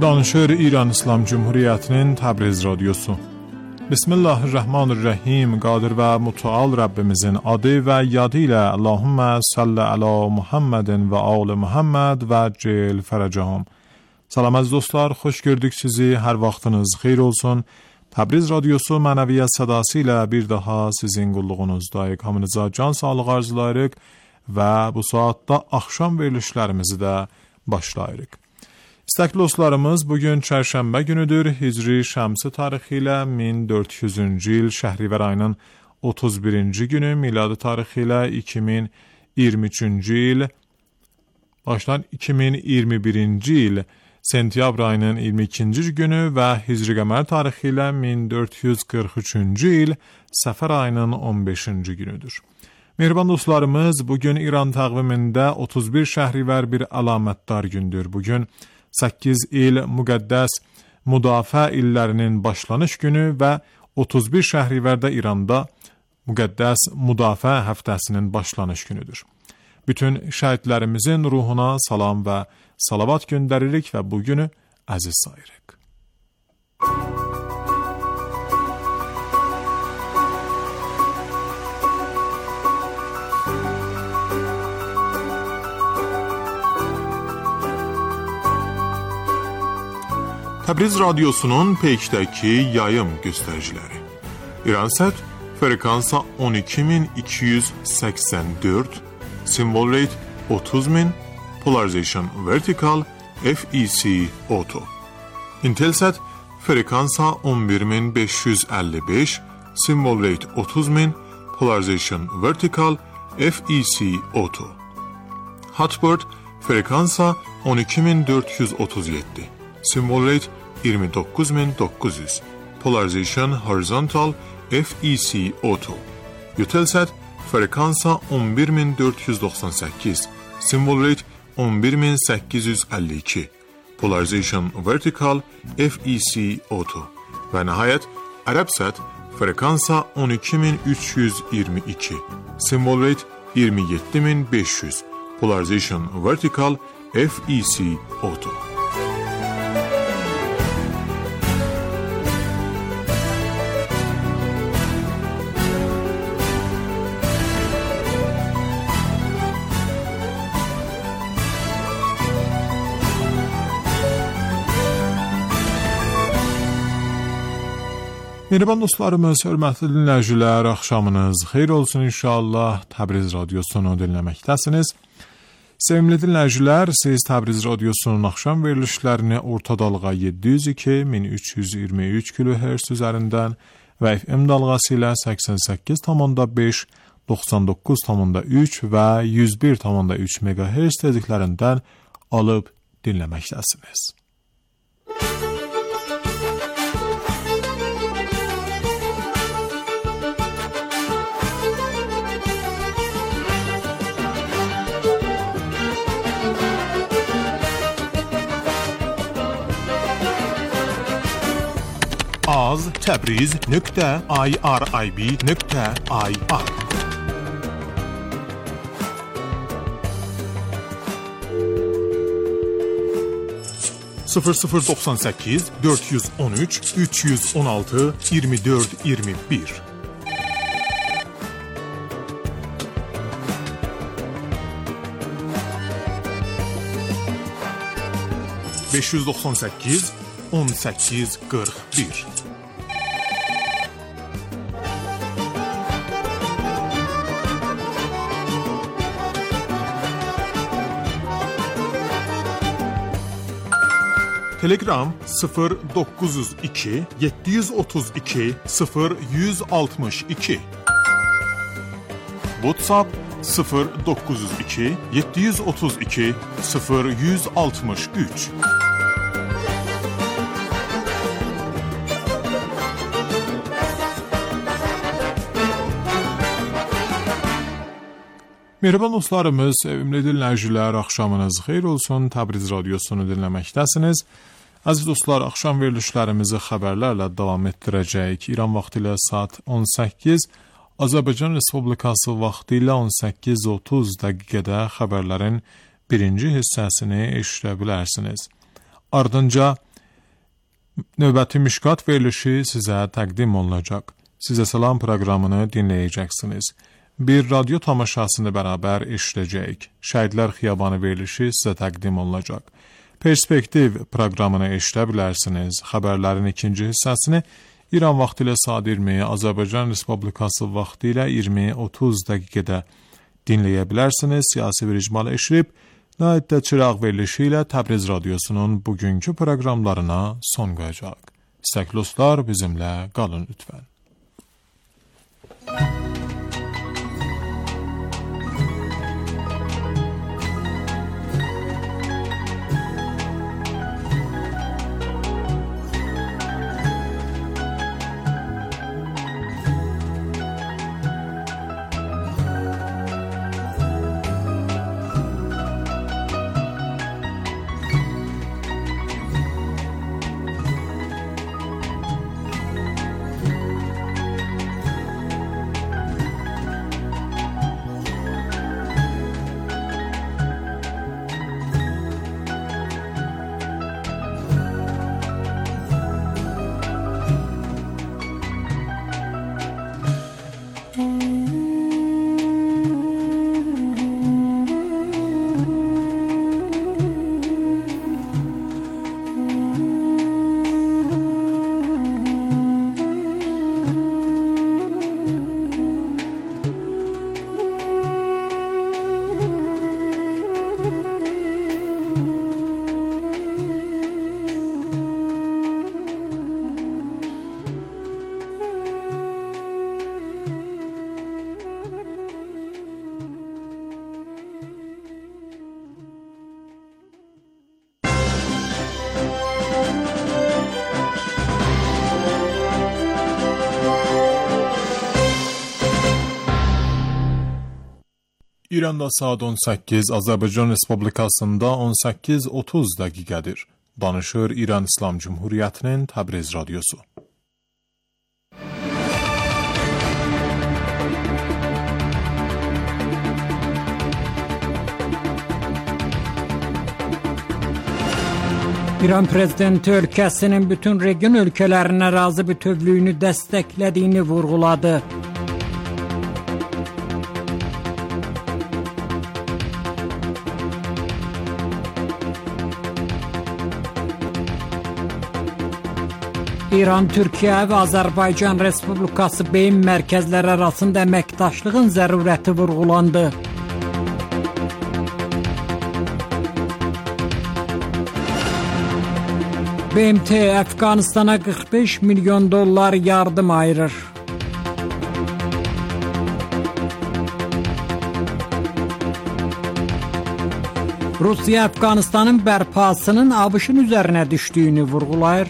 Danışır İran İslam Cumhuriyeti'nin Təbriz Radyosu. Bismillahirrahmanirrahim. Qadir və mütəal Rabbimizin adı və yadı ilə Allahümmə salli ala Muhammedin və ali Muhammed və cil fərəcəhum. Salam əziz dostlar, xoş gördük sizi. Hər vaxtınız xeyir olsun. Təbriz Radyosu mənəviyyat sədası ilə bir daha sizin qulluğunuzdayıq. Hamınıza can sağlığı arzulayırıq və bu saatda axşam verilişlərimizi də başlayırıq. İstəkli dostlarımız, bugün çərşənbə günüdür. Hicri şəmsi tarixi ilə 1400-cü il Şəhrivər ayının 31-ci günü, miladi tarixi ilə 2023-cü il, 2021-ci il sentyabr ayının 22-ci günü və Hicri qəmər tarixi ilə 1443-cü il Səfər ayının 15-ci günüdür. Mehriban dostlarımız, bugün İran təqvimində 31 Şəhrivər bir əlamətdar gündür. Bugün 8 il müqəddəs müdafiə illərinin başlanış günü və 31 Şəhrivərdə İranda müqəddəs müdafiə həftəsinin başlanış günüdür. Bütün şəhidlərimizin ruhuna salam və salavat göndəririk və bu günü əziz sayırıq. Təbriz Radyosu'nun peykdəki yayım göstəriciləri. İransat frekansa 12284, symbol rate 30000, polarization vertical, FEC auto. Intelsat frekansa 11555, symbol rate 30000, polarization vertical, FEC auto. Hotbird frekansa 12437, symbol rate 29900, polarization horizontal, FEC auto. Eutelsat frekansa 11498, symbol rate 11852, polarization vertical, FEC auto. Və nəhayət Arabsat frekansa 12322, symbol rate 27500, polarization vertical, FEC auto. Mehriban dostlarımız, hörmətli dinləyicilər, axşamınız xeyir olsun inşallah. Təbriz Radyosunu dinləməkdəsiniz. Sevimli dinləyicilər, siz Təbriz Radyosunun axşam verilişlərini orta dalğa 702-1323 kHz üzərindən və FM dalğası ilə 88,5, 99,3 və 101,3 MHz tezliklərindən alıb dinləməkdəsiniz. az.tabriz.irib.ir 0098 413 316 24 21 598 18 41 Telegram 0902 732 0162 WhatsApp 0902 732 0163 Mehriban dostlarımız, sevimli dinləyicilər, axşamınız xeyir olsun. Təbriz Radyosunu dinləməkdəsiniz. Əziz dostlar, axşam verilişlərimizi xəbərlərlə davam etdirəcəyik. İran vaxtı ilə saat 18, Azərbaycan Respublikası vaxtı ilə 18:30 dəqiqədə xəbərlərin birinci hissəsini eşidə bilərsiniz. Ardınca Növbəti Mişkat verilişi sizə təqdim olunacaq. Sizə salam proqramını dinləyəcəksiniz. Bir radyo tamaşasını bərabər eşidəcəyik. Şəhidlər Xiyabanı verilişi sizə təqdim olunacaq. Perspektiv proqramını eşidə bilərsiniz. Xəbərlərin ikinci hissəsini İran vaxtı ilə saat 20, Azərbaycan Respublikası vaxtı ilə 20-30 dəqiqədə dinləyə bilərsiniz. Siyasi bir icmal eşidib, Nəhayətdə Çıraq verilişi ilə Təbriz Radyosunun bugünkü proqramlarına son qoyacaq. İstəkli dostlar, bizimlə qalın lütfən. İranda saat 18, Azərbaycan Respublikasında 18:30 dəqiqədir. Danışır İran İslam Cumhuriyyətinin Təbriz Radyosu. İran prezidenti ölkəsinin bütün region ölkələrinə razı bütövlüyünü dəstəklədiyini vurğuladı. İran, Türkiyə və Azərbaycan Respublikası beyin mərkəzləri arasında əməkdaşlığın zərurəti vurğulandı. BMT Əfqanistana $45 milyon yardım ayırır. Rusiya Əfqanistanın bərpasının ABŞ-ın üzərinə düşdüyünü vurğulayır.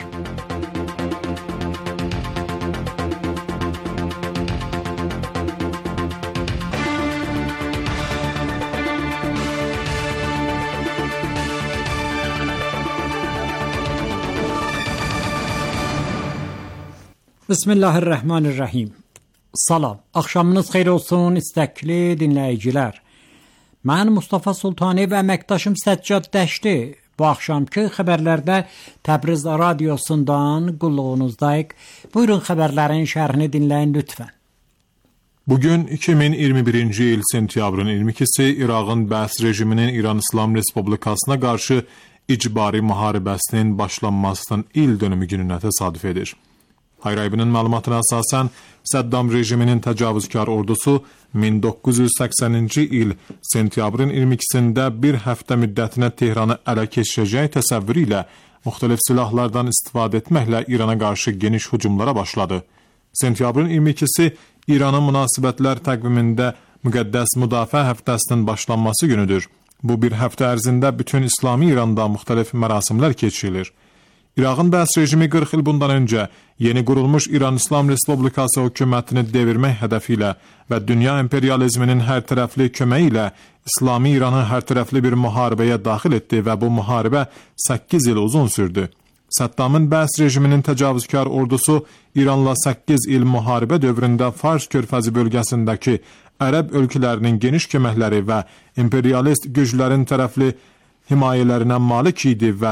Bismillahirrahmanirrahim. Salam, axşamınız xeyir olsun istəkli dinləyicilər. Mən Mustafa Sultani və əməkdaşım Səccad Dəşti bu axşamki xəbərlərdə Təbriz Radyosundan qulluğunuzdayıq. Buyurun xəbərlərin şərhini dinləyin lütfən. Bugün 2021-ci il sentyabrın 22-si İraqın Bəs rejiminin İran İslam Respublikasına qarşı icbari müharibəsinin başlanmasının il dönümü gününə təsadüf edir. Hayrayibinin məlumatına əsasən, Səddam rejiminin təcavüzkar ordusu 1980-ci il sentyabrın 22-sində bir həftə müddətinə Tehranı ələ keçirəcək təsəvvürü ilə müxtəlif silahlardan istifadə etməklə İrana qarşı geniş hücumlara başladı. Sentyabrın 22-si İranın münasibətlər təqvimində müqəddəs müdafiə həftəsinin başlanması günüdür. Bu bir həftə ərzində bütün İslami İranda müxtəlif mərasimlər keçirilir. İraqın Bəs rejimi 40 il bundan öncə yeni qurulmuş İran İslam Respublikası hökumətini devirmək hədəfi ilə və dünya imperializminin hər tərəfli köməyi ilə İslami İranı hər tərəfli bir müharibəyə daxil etdi və bu müharibə 8 il uzun sürdü. Səddamın Bəs rejiminin təcavüzkar ordusu İranla 8 il müharibə dövründə Fars körfəzi bölgəsindəki Ərəb ölkələrinin geniş köməkləri və imperialist güclərin tərəfli himayələrinə malik idi və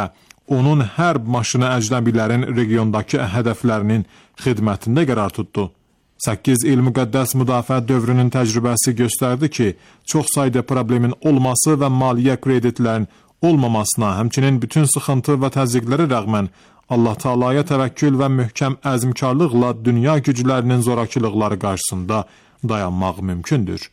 onun hərb maşını əcnəbilərin regiondakı hədəflərinin xidmətində qərar tutdu. 8 il müqəddəs müdafiə dövrünün təcrübəsi göstərdi ki, çox sayda problemin olması və maliyyə kreditlərin olmamasına, həmçinin bütün sıxıntı və təzyiqlərə rəğmən Allah Taalaya təvəkkül və möhkəm əzmkarlıqla dünya güclərinin zorakılıqları qarşısında dayanmaq mümkündür.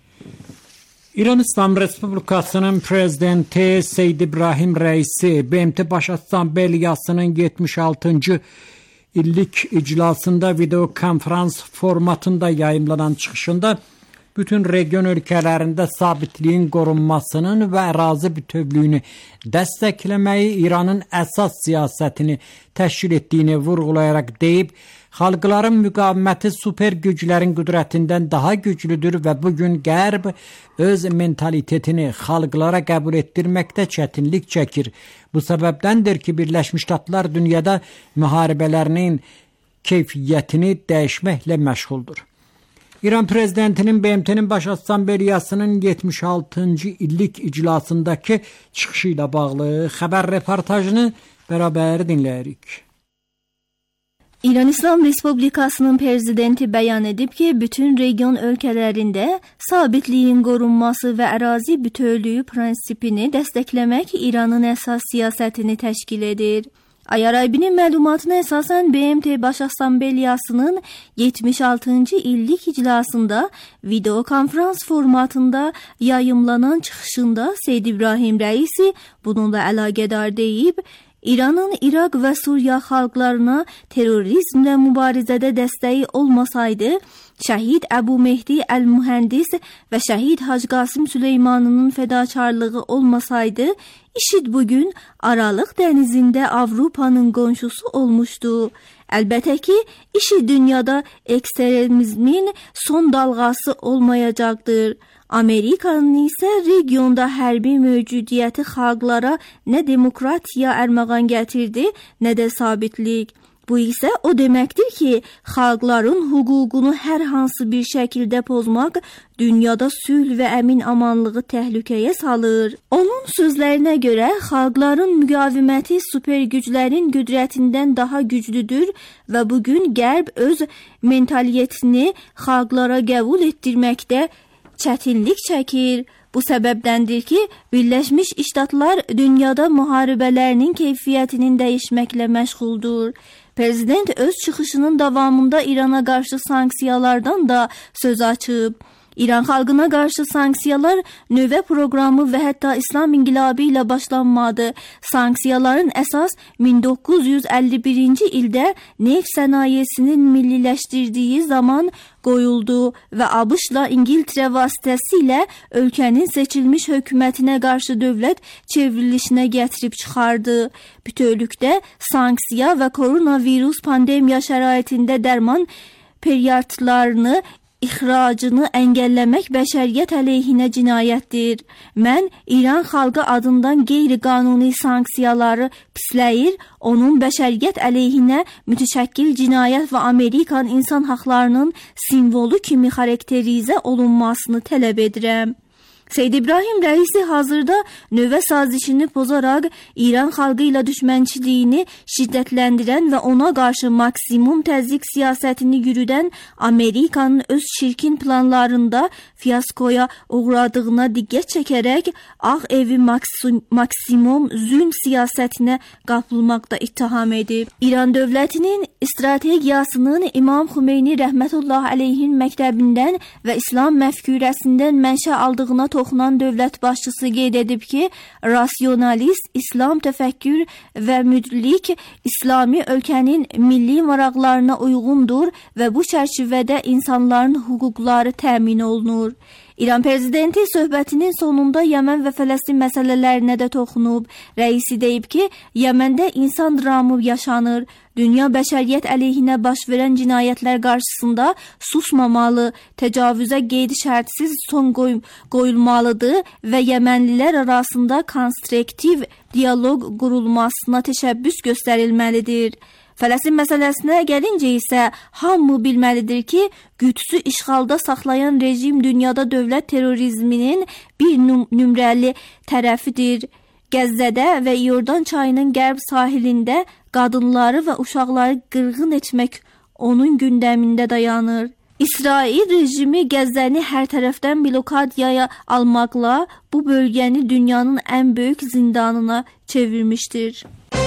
İran İslam Respublikasının prezidenti Seyyid İbrahim Rəisi BMT Baş Assambleyasının 76-cı illik iclasında video konferans formatında yayımlanan çıxışında bütün region ölkələrində sabitliyin qorunmasının və ərazi bütövlüyünü dəstəkləməyi İranın əsas siyasətini təşkil etdiyini vurğulayaraq deyib, xalqların müqaviməti super güclərin qüdrətindən daha güclüdür və bugün Qərb öz mentalitetini xalqlara qəbul etdirməkdə çətinlik çəkir. Bu səbəbdəndir ki, Birləşmiş Ştatlar dünyada müharibələrinin keyfiyyətini dəyişməklə məşğuldur. İran prezidentinin BMT'nin Baş Assambleyasının 76-cı illik iclasındakı çıxışı ilə bağlı xəbər reportajını bərabər dinləyirik. İran İslam Respublikasının prezidenti bəyan edib ki, bütün region ölkələrində sabitliyin qorunması və ərazi bütövlüyü prinsipini dəstəkləmək İranın əsas siyasətini təşkil edir. IRIB'nin məlumatına əsasən BMT Baş Assambleyasının 76-cı illik iclasında video konferans formatında yayımlanan çıxışında Seyyid İbrahim Rəisi bununla əlaqədar deyib, İranın İraq və Suriya xalqlarına terrorizmlə mübarizədə dəstəyi olmasaydı, şəhid Əbu Mehdi Əl-Mühəndis və şəhid Hacı Qasım Süleymanının fədakarlığı olmasaydı, IŞİD bugün Aralıq dənizində Avropanın qonşusu olmuşdu. Əlbəttə ki, IŞİD dünyada ekstremizmin son dalğası olmayacaqdır. Amerikanın isə regionda hərbi mövcudiyyəti xalqlara nə demokratiya ərmağan gətirdi, nə də sabitlik. Bu isə o deməkdir ki, xalqların hüququnu hər hansı bir şəkildə pozmaq dünyada sülh və əmin amanlığı təhlükəyə salır. Onun sözlərinə görə xalqların müqaviməti super güclərin qüdrətindən daha güclüdür və bugün Qərb öz mentalitetini xalqlara qəbul etdirməkdə çətinlik çəkir. Bu səbəbdəndir ki, Birləşmiş Ştatlar dünyada müharibələrinin keyfiyyətinin dəyişməklə məşğuldur. Prezident öz çıxışının davamında İrana qarşı sanksiyalardan da söz açıb. İran xalqına qarşı sanksiyalar nüvə proqramı və hətta İslam inqilabı ilə başlanmadı. Sanksiyaların əsas 1951-ci ildə neft sənayesinin milliləşdirdiyi zaman qoyuldu və ABŞ-la İngiltərə vasitəsilə ölkənin seçilmiş hökumətinə qarşı dövlət çevrilişinə gətirib çıxardı. Bütövlükdə sanksiya və koronavirus pandemiya şəraitində dərman periodlarını İxracını əngəlləmək bəşəriyyət əleyhinə cinayətdir. Mən İran xalqı adından qeyri-qanuni sanksiyaları pisləyir, onun bəşəriyyət əleyhinə mütəşəkkil cinayət və Amerikan insan haqlarının simvolu kimi xarakterizə olunmasını tələb edirəm. Seyyid İbrahim Rəisi hazırda nüvə sazişini pozaraq İran xalqı ilə düşmənçiliyini şiddətləndirən və ona qarşı maksimum təzyiq siyasətini yürüdən Amerikanın öz çirkin planlarında fiyaskoya uğradığına diqqət çəkərək Ağ Evi maksimum zülm siyasətinə qapılmaqda ittiham edib. İran dövlətinin strategiyasının İmam Xümeyni rəhmətullah əleyhin məktəbindən və İslam məfkurəsindən mənşə aldığına toxunan dövlət başçısı qeyd edib ki, rasionalist İslam təfəkkür və müdrik İslami ölkənin milli maraqlarına uyğundur və bu çərçivədə insanların hüquqları təmin olunur. İran prezidenti söhbətinin sonunda Yəmən və Fələstin məsələlərinə də toxunub. Rəisi deyib ki, Yəməndə insan dramı yaşanır. Dünya bəşəriyyət əleyhinə baş verən cinayətlər qarşısında susmamalı, təcavüzə qeyd-şərtsiz son qoyulmalıdır və Yəmənlilər arasında konstruktiv dialoq qurulmasına təşəbbüs göstərilməlidir. Fələstin məsələsinə gəlincə isə hamı bilməlidir ki, Qüdsü işğalda saxlayan rejim dünyada dövlət terrorizminin bir nömrəli tərəfidir. Qəzzədə və İordan çayının qərb sahilində qadınları və uşaqları qırğın etmək onun gündəmində dayanır. İsrail rejimi Qəzzəni hər tərəfdən blokadiyaya almaqla bu bölgəni dünyanın ən böyük zindanına çevirmişdir.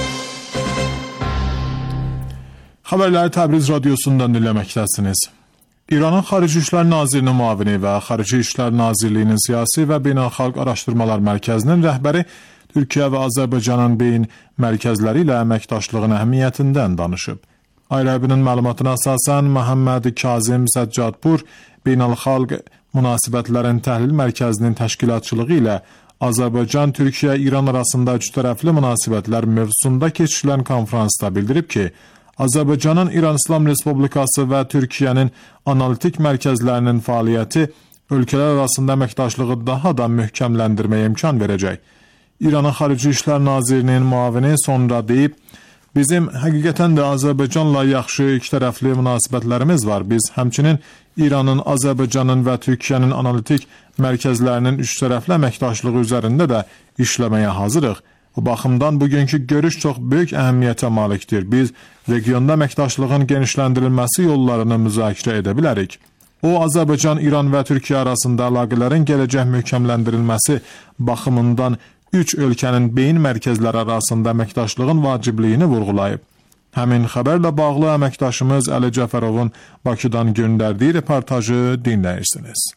Xəbərləri Təbriz radiosundan dinləməkdəsiniz. İranın Xarici İşlər Nazirinin müavini və Xarici İşlər Nazirliyinin Siyasi və Beynəlxalq Araşdırmalar Mərkəzinin rəhbəri Türkiyə və Azərbaycanın beyin mərkəzləri ilə əməkdaşlığın əhəmiyyətindən danışıb. Ayrəbinin məlumatına əsasən Məhəmməd Kazım Səccadpur Beynəlxalq Münasibətlərin Təhlil Mərkəzinin təşkilatçılığı ilə Azərbaycan, Türkiyə, İran arasında üçtərəfli münasibətlər mövzusunda keçirilən konfransda bildirib ki, Azərbaycanın İran İslam Respublikası və Türkiyənin analitik mərkəzlərinin fəaliyyəti ölkələr arasında əməkdaşlığı daha da möhkəmləndirməyə imkan verəcək. İranın Xarici İşlər Nazirinin müavini sonra deyib, bizim həqiqətən də Azərbaycanla yaxşı ikitərəfli münasibətlərimiz var. Biz həmçinin İranın, Azərbaycanın və Türkiyənin analitik mərkəzlərinin üçtərəfli əməkdaşlığı üzərində də işləməyə hazırıq. Bu baxımdan bugünkü görüş çox böyük əhəmiyyətə malikdir. Biz regionda əməkdaşlığın genişləndirilməsi yollarını müzakirə edə bilərik. O, Azərbaycan, İran və Türkiyə arasında əlaqələrin gələcək möhkəmləndirilməsi baxımından üç ölkənin beyin mərkəzləri arasında əməkdaşlığın vacibliyini vurğulayıb. Həmin xəbərlə bağlı əməkdaşımız Əli Cəfərovun Bakıdan göndərdiyi reportajı dinləyirsiniz.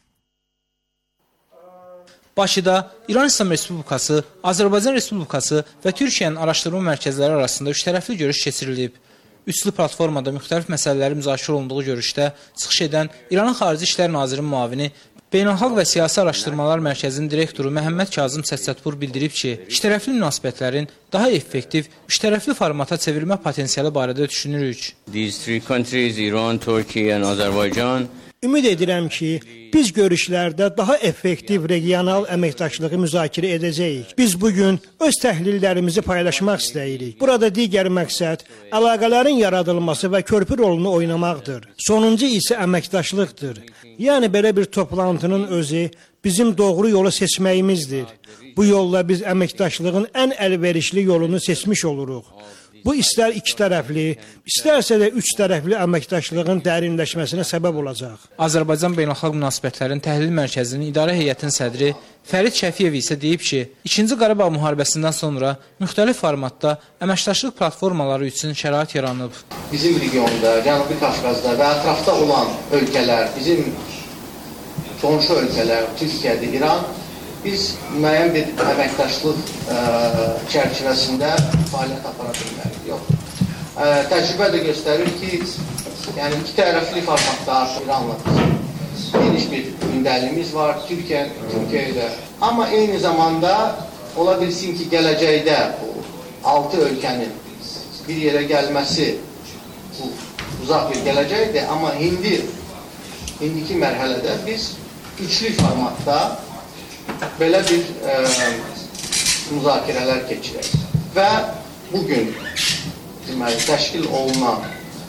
Bakıda İran İslam Respublikası, Azərbaycan Respublikası və Türkiyənin araşdırma mərkəzləri arasında üçtərəfli görüş keçirilib. Üçlü platformada müxtəlif məsələləri müzakirə olunduğu görüşdə çıxış edən İranın Xarici İşlər Nazirinin müavini, Beynəlxalq və Siyasi Araşdırmalar Mərkəzinin direktoru Məhəmməd Kazım Səccadpur bildirib ki, ikitərəfli münasibətlərin daha effektiv, üçtərəfli formata çevrilmə potensialı barədə düşünürük. These three countries, Iran, Turkey and Azerbaijan, Ümid edirəm ki, biz görüşlərdə daha effektiv regional əməkdaşlığı müzakirə edəcəyik. Biz bugün öz təhlillərimizi paylaşmaq istəyirik. Burada digər məqsəd əlaqələrin yaradılması və körpü rolunu oynamaqdır. Sonuncu isə əməkdaşlıqdır. Yəni belə bir toplantının özü bizim doğru yolu seçməyimizdir. Bu yolla biz əməkdaşlığın ən əlverişli yolunu seçmiş oluruq. Bu istər iki tərəfli, istərsə də üç tərəfli əməkdaşlığın dərinləşməsinə səbəb olacaq. Azərbaycan Beynəlxalq Münasibətlərin Təhlil Mərkəzinin İdarə Heyətinin sədri Fərid Şəfiyev isə deyib ki, 2-ci Qarabağ müharibəsindən sonra müxtəlif formatda əməkdaşlıq platformaları üçün şərait yaranıb. Bizim regionda, Cənubi Qafqazda və ətrafda olan ölkələr, bizim qonşu ölkələr, Türkiyədə, İran, biz müəyyən bir əməkdaşlıq çərçivəsində fəaliyyət apara bilmərik. Yox. Təcrübə də göstərir ki, yəni iki tərəfli formatda İranla geniş bir gündəliyimiz var, Türkiyə ilə. Amma eyni zamanda ola bilsin ki, gələcəkdə bu 6 ölkənin bir yerə gəlməsi bu uzaq bir gələcəkdir. Amma indiki mərhələdə biz üçlü formatda belə bir müzakirələr keçirək. Və bugün təşkil olunan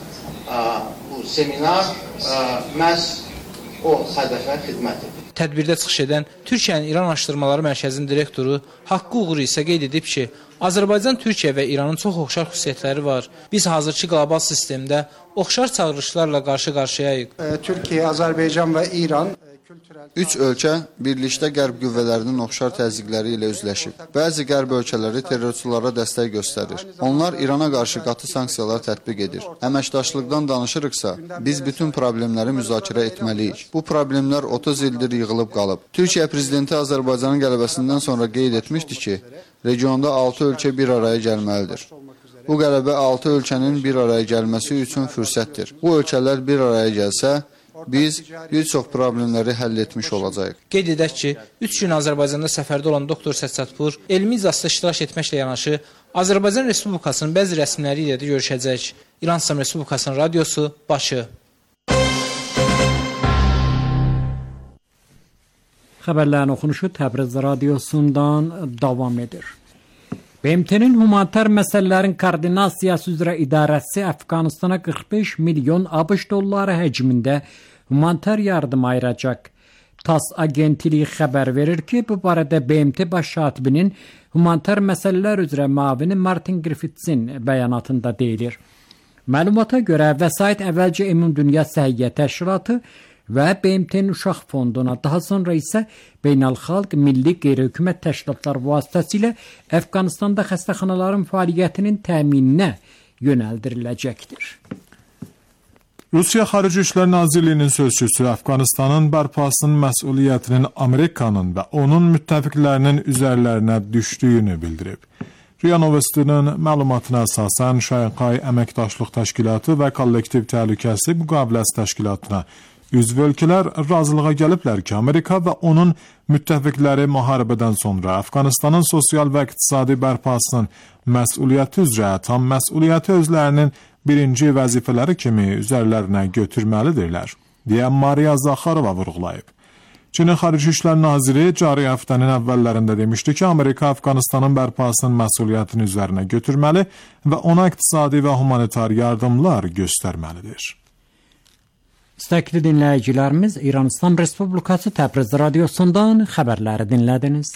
bu seminar məhz o hədəfə xidmət edir. Tədbirdə çıxış edən Türkiyənin İran Araşdırmaları Mərkəzinin direktoru Haqqı Uğur isə qeyd edib ki, Azərbaycan, Türkiyə və İranın çox oxşar xüsusiyyətləri var. Biz hazırki qlobal sistemdə oxşar çağırışlarla qarşı-qarşıyayıq. Türkiyə, Azərbaycan və İran Üç ölkə birlikdə qərb qüvvələrinin oxşar təzyiqləri ilə üzləşib. Bəzi qərb ölkələri terrorçulara dəstək göstərir. Onlar İrana qarşı qatı sanksiyalar tətbiq edir. Əməkdaşlıqdan danışırıqsa, biz bütün problemləri müzakirə etməliyik. Bu problemlər 30 ildir yığılıb qalıb. Türkiyə prezidenti Azərbaycanın qələbəsindən sonra qeyd etmişdi ki, regionda 6 ölkə bir araya gəlməlidir. Bu qələbə 6 ölkənin bir araya gəlməsi üçün fürsətdir. Bu ölkələr bir araya gəlsə, biz bir çox problemləri həll etmiş olacağıq. Qeyd edək ki, 3 gün Azərbaycanda səfərdə olan doktor Səccadpur elmi iclasda iştirak etməklə yanaşı, Azərbaycan Respublikasının bəzi rəsmiləri ilə də görüşəcək. İran İslam Respublikasının radiosu, Bakı. Xəbərlərin oxunuşu Təbriz radiosundan davam edir. BMT-nin humanitar məsələlərin koordinasiyası üzrə idarəçisi Əfqanistana 45 milyon ABŞ dolları həcmində humanitar yardım ayıracaq. TASS agentliyi xəbər verir ki, bu barədə BMT baş katibinin humanitar məsələlər üzrə müavini Martin Griffithsin bəyanatında deyilir. Məlumata görə vəsait əvvəlcə Ümumdünya Səhiyyə Təşkilatı və BMT-nin Uşaq Fonduna, daha sonra isə Beynəlxalq Milli Qeyri-Hökumət Təşkilatlar vasitəsilə Əfqanistanda xəstəxanaların fəaliyyətinin təmininə yönəldiriləcəkdir. Rusiya Xarici İşlər Nazirliyinin sözçüsü Əfqanistanın bərpasının məsuliyyətinin Amerikanın və onun müttəfiqlərinin üzərlərinə düşdüyünü bildirib. RIA Novostinin məlumatına əsasən Şanxay Əməkdaşlıq Təşkilatı və Kollektiv Təhlükəsizlik Müqaviləsi Təşkilatına üzv ölkələr razılığa gəliblər ki, Amerika və onun müttəfiqləri müharibədən sonra Əfqanistanın sosial və iqtisadi bərpasının məsuliyyəti üzrə tam məsuliyyəti özlərinin birinci vəzifələri kimi üzərlərinə götürməlidirlər, deyə Mariya Zaxarova vurğulayıb. Çinin Xarici İşlər Naziri cari həftənin əvvəllərində demişdi ki, Amerika Əfqanistanın bərpasının məsuliyyətini üzərinə götürməli və ona iqtisadi və humanitar yardımlar göstərməlidir. İstəkli dinləyicilərimiz, İran İslam Respublikası Təbriz radiosundan xəbərləri dinlədiniz.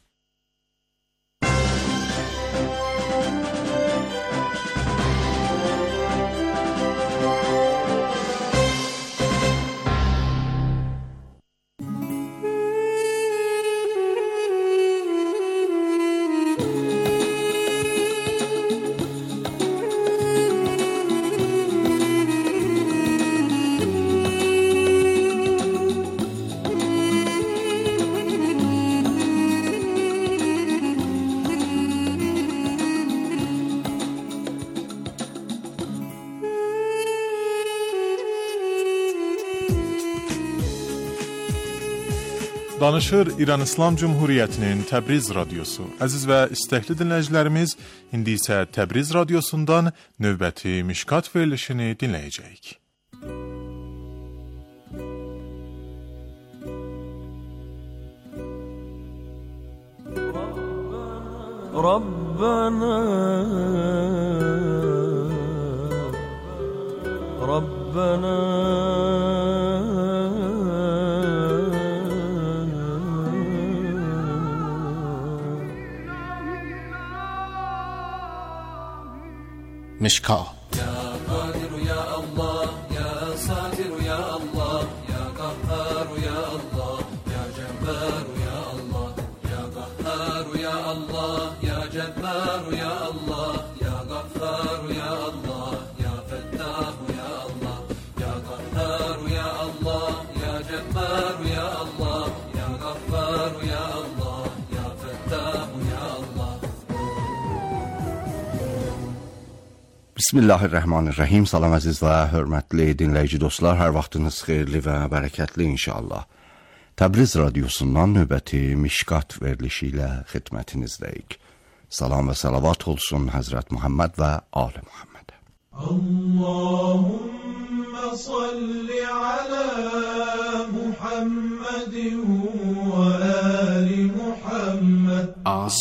Danışır İran İslam Cumhuriyyətinin Təbriz radiosu. Əziz və istəkli dinləyicilərimiz, indi isə Təbriz radiosundan növbəti Mişkat verilişini dinləyəcəyik. Rabbana مشكاة يا قادر يا الله يا ساتر يا الله يا قهار يا الله يا جبار يا الله يا قهار يا الله يا جبار يا الله يا غفار يا الله يا فتاح يا الله يا قهار يا الله يا جبار يا الله يا غفار يا الله يا فتاح يا الله. Bismillahirrahmanirrahim. Salam əziz və hörmətli dinləyici dostlar, hər vaxtınız xeyirli və bərəkətli inşallah. Təbriz radiosundan növbəti Mişkat verilişi ilə xidmətinizdəyik. Salam və salavat olsun Həzrət Muhammed və Ali Muhammed. Allahümme salli ala Muhammedin və ali Muhammed. az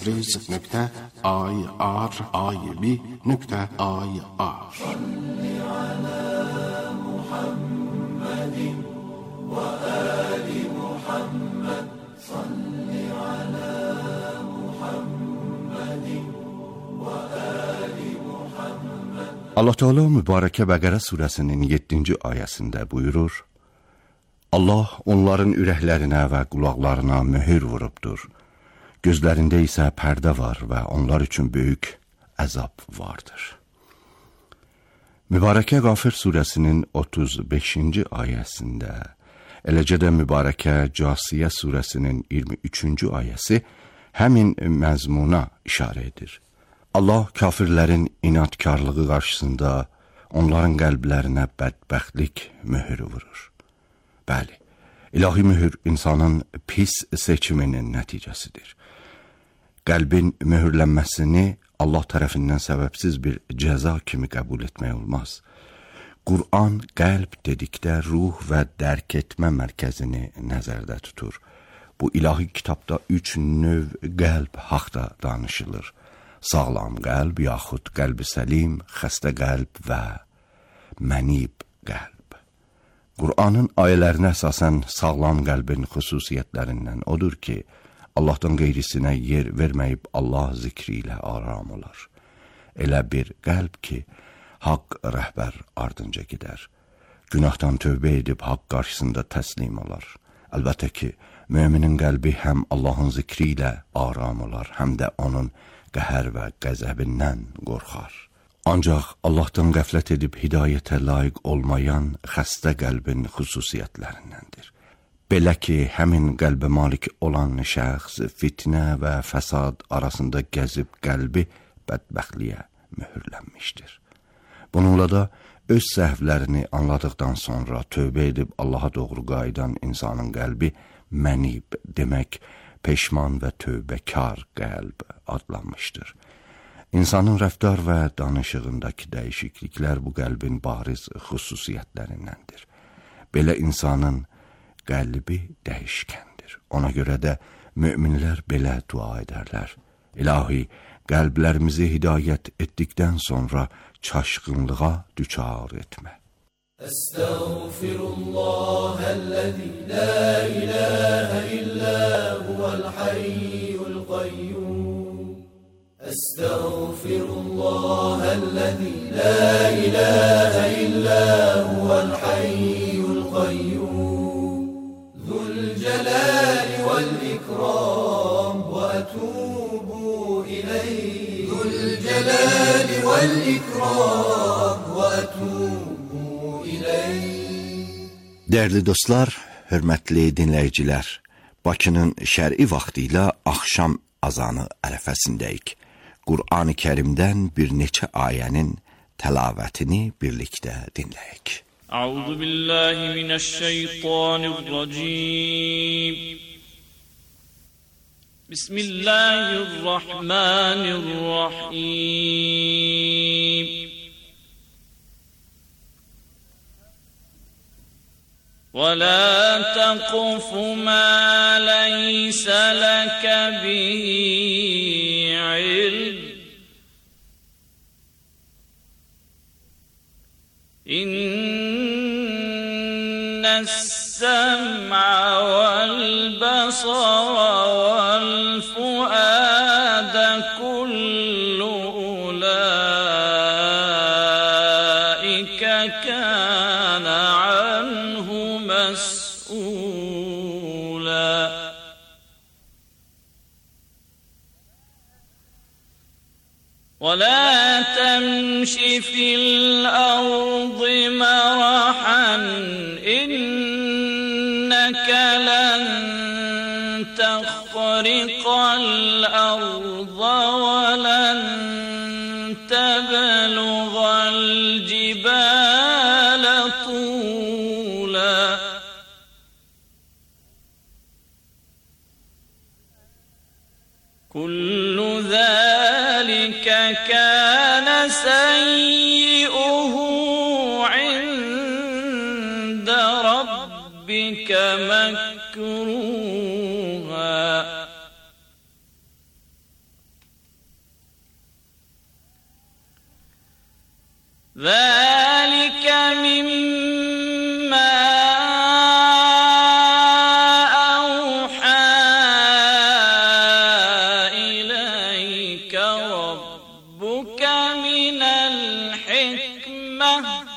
Tabriz.ir.ib.ir Salli ala Muhammedin və ali Muhammed. Salli ala Muhammedin və ali Muhammed. Allah Teala mübarəkə Bəqərə surəsinin 7-ci ayəsində buyurur: Allah onların ürəklərinə və qulaqlarına möhür vurubdur. Gözlərində isə pərdə var və onlar üçün böyük əzab vardır. Mübarəkə Qafir surəsinin 35-ci ayəsində, eləcə də mübarəkə Cəsiyə surəsinin 23-cü ayəsi həmin məzmuna işarə edir. Allah kafirlərin inadkarlığı qarşısında onların qəlblərinə bədbəxtlik möhürü vurur. Bəli, ilahi möhür insanın pis seçiminin nəticəsidir. Qəlbin möhürlənməsini Allah tərəfindən səbəbsiz bir cəza kimi qəbul etmək olmaz. Qur'an qəlb dedikdə ruh və dərk etmə mərkəzini nəzərdə tutur. Bu ilahi kitabda 3 növ qəlb haqda danışılır. Sağlam qəlb, yaxud qəlbi səlim, xəstə qəlb və mənib qəlb. Qur'anın ayələrinə əsasən sağlam qəlbin xüsusiyyətlərindən odur ki, Allahdan qeyrisinə yer verməyib Allah zikri ilə aram olar. Elə bir qəlb ki, haqq rəhbər ardınca gedər. Günahdan tövbə edib haqq qarşısında təslim olar. Əlbəttə ki, müminin qəlbi həm Allahın zikri ilə aram olar, həm də onun qəhər və qəzəbindən qorxar. Ancaq Allahdan qəflət edib hidayətə layiq olmayan xəstə qəlbin xüsusiyyətlərindəndir. Belə ki, həmin qəlbə malik olan şəxs fitnə və fəsad arasında gəzib qəlbi bədbəxtliyə möhürlənmişdir. Bununla da öz səhvlərini anladıqdan sonra tövbə edib Allaha doğru qayıdan insanın qəlbi mənib, demək peşman və tövbəkar qəlb adlanmışdır. İnsanın rəftar və danışığındakı dəyişikliklər bu qəlbin bariz xüsusiyyətlərindəndir. Belə insanın qəlbi dəyişkəndir. Ona görə də müminlər belə dua edərlər. İlahi, qəlblərimizi hidayət etdikdən sonra çaşqınlığa düçar etmə. Estağfirullahəl-ləzi la ilahə illə huvəl-hayyul qayyum. Estağfirullahəl-ləzi la ilahə illə huvəl-hayyul qayyum. Zülcəlal vəl-ikram və ətubu ileyh. Zülcəlal vəl-ikram və ətubu ileyh. Dəyərli dostlar, hörmətli dinləyicilər, Bakının şər'i vaxtı ilə axşam azanı ərəfəsindəyik. Qur'an-ı Kərimdən bir neçə ayənin təlavətini birlikdə dinləyək. Əuzu billahi minəşşeytanirracim. Bismillahirrahmanirrahim. وَلَا تَقْفُ مَا لَيْسَ لَكَ بِهِ عِلْمٌ إِنَّ السَّمْعَ وَالْبَصَرَ وَالْفُؤَادَ كُلُّ أُولَئِكَ كَانَ عنه مسؤولا ولا تمش في الأرض مرحا إنك لن تخرق الأرض ولن تبلغ الجبال طولا كل ذلك كان سيئه عند ربك مكروها ذلك مما أوحى إليك ربك من الحكمة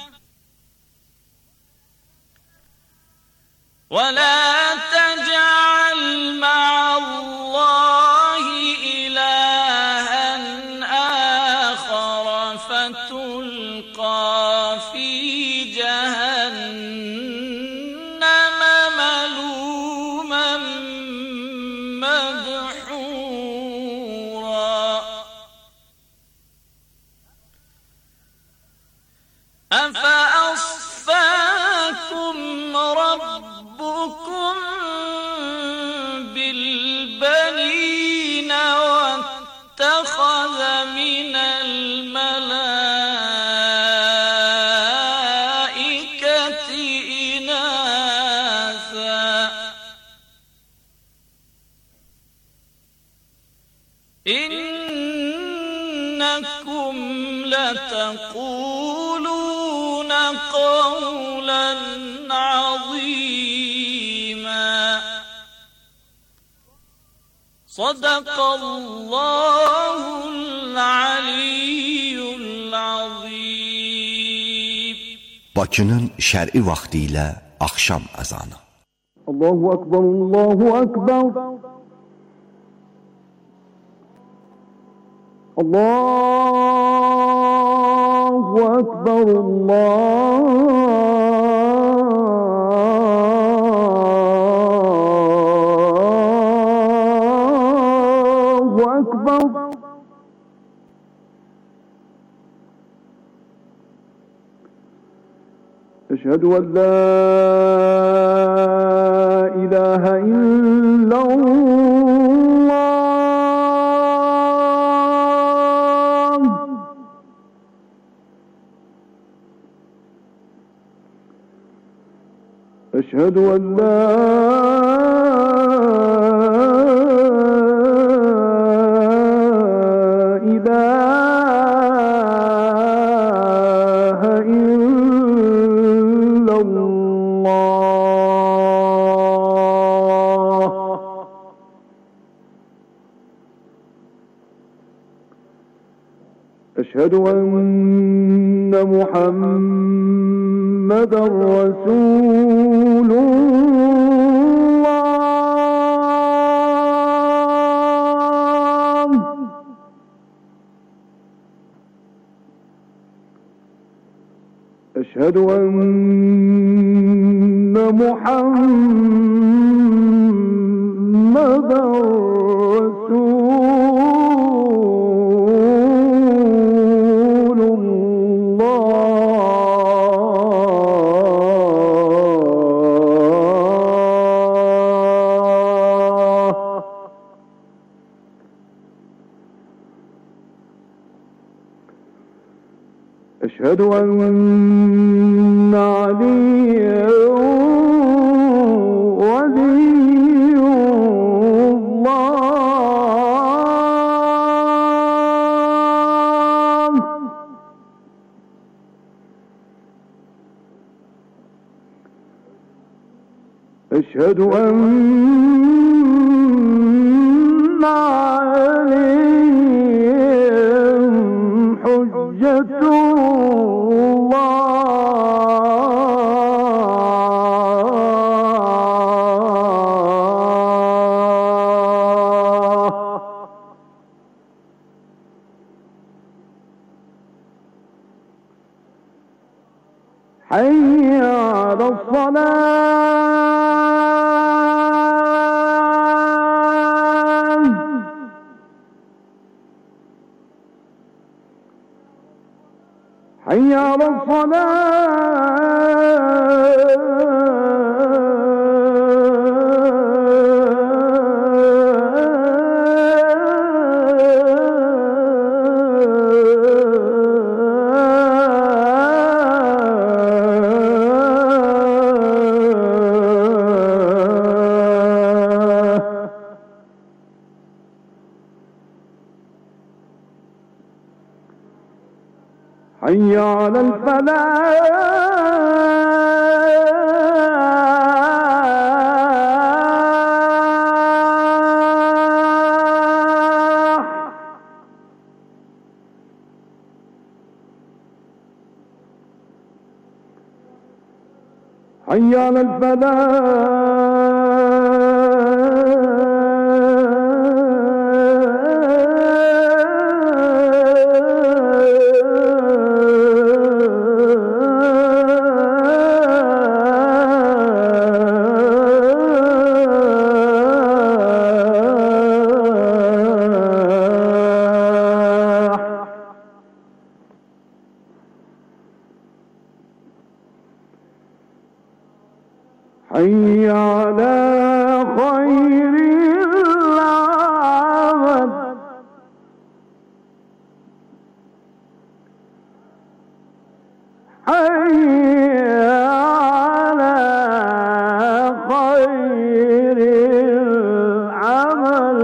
ولا تجعل مع الله إلها آخر فتلقى في جهنم ملوما مدحورا أفأصفاكم ربكم بالبنين واتخذ من الملائكة إناثا إنكم لتقولون قولا عظيما صدق الله العلي العظيم. Bakının şər'i vaxtı ilə axşam əzanı. Allahu Akbar, Allahu Akbar. Allahu Akbar, Allahu Akbar. Eşhedü en la ilahe illallah. Eşhedü en la أشهد أن محمدا رسول الله. أشهد أن محمدا رسول أشهد أن عليا ولي الله. أشهد أن عليهم حجة حي على الصلاة. حي على حي على الفلاح. حي على الفلاح. حي على خير العمل. حي على خير العمل.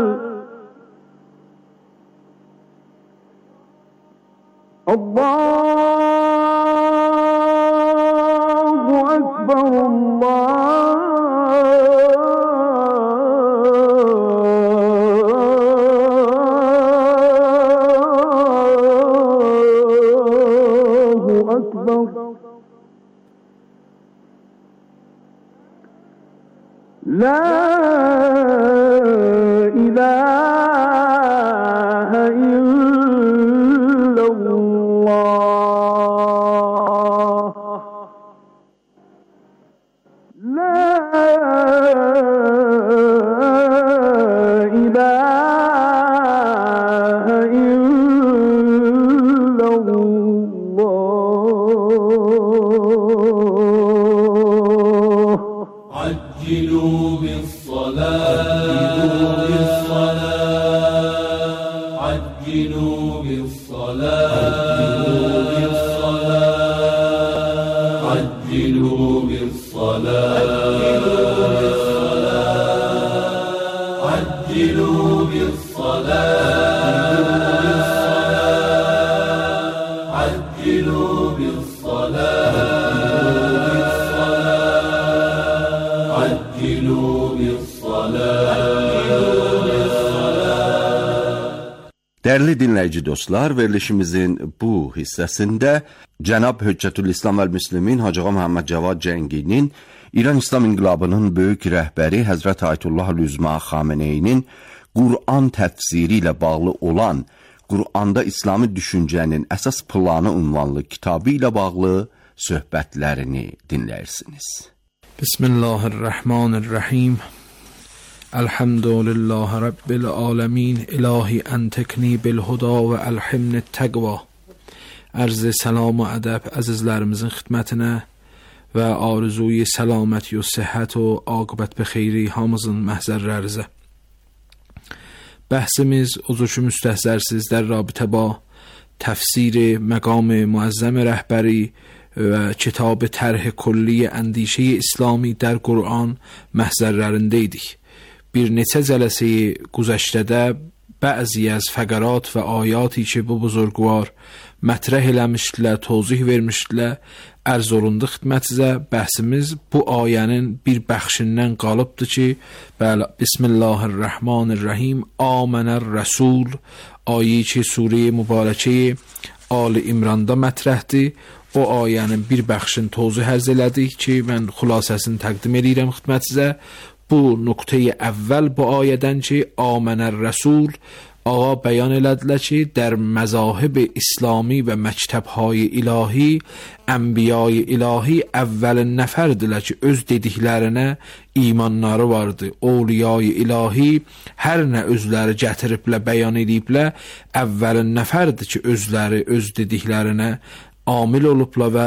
الله أكبر، الله لا إله إلا الله لا إله إلا الله عجلوا بالصلاة عجلوا بالصلاة عجلوا بالصلاة عجلوا بالصلاة عجلوا بالصلاة عجلوا بالصلاة. Dəyərli dinləyici dostlar, verilişimizin bu hissəsində Cənab Höccətülislam və Müslimin Hacı Ağa Məhəmməd Cavad Cənginin İran İslam İnqilabının böyük rəhbəri Həzrət Ayətullah Üzma Xameneyinin Qur'an təfsiri ilə bağlı olan Qur'anda İslami düşüncənin əsas planı ünvanlı kitabı ilə bağlı söhbətlərini dinləyirsiniz. Bismillahirrahmanirrahim. Elhamdülillahi Rabbil alemin. İlahi entekni bil huda və elhimni təqva. Ərz salam və ədəb əzizlərimizin xidmətinə və arzuyu səlaməti və səhhət və aqibət bi xeyri hamımızın məhzərlərizə. Bəhsimiz ozucu müstəhzərsiz در رابطه با تفسیر مقام معظم رهبری و کتاب طرح کلی اندیشه اسلامی در قرآن محضرlərindəydik. Bir neçə cələsəyi güzəştədə bəzi az fəqarat və ayati ki bu buzurgvar mətrəh eləmişdilər, tozih vermişdilər, ərz olundu xidmətinizə. Bəhsimiz bu ayənin bir bəxşindən qalıbdır ki, bəli, Bismillahirrahmanirrahim, Amenər Rəsul ayi ki sure mübarəkə Ali İmranda mətrəhdir. O ayənin bir bəxşin tozih ərz elədik ki, mən xülasəsini təqdim edirəm xidmətinizə. Bu nöqtəyi əvvəl bu ayədən ki, Amenər Rəsul ağa bəyan elədilər ki, در مذاهب İslami və məktəbهای ilahi, ənbiyayı ilahi əvvəlin nəfərdirlər ki, öz dediklərinə imanları vardı. Awliyayı ilahi hər nə özləri gətiriblə, bəyan ediblə, əvvəlin nəfərdir ki, özləri öz dediklərinə amil olubla və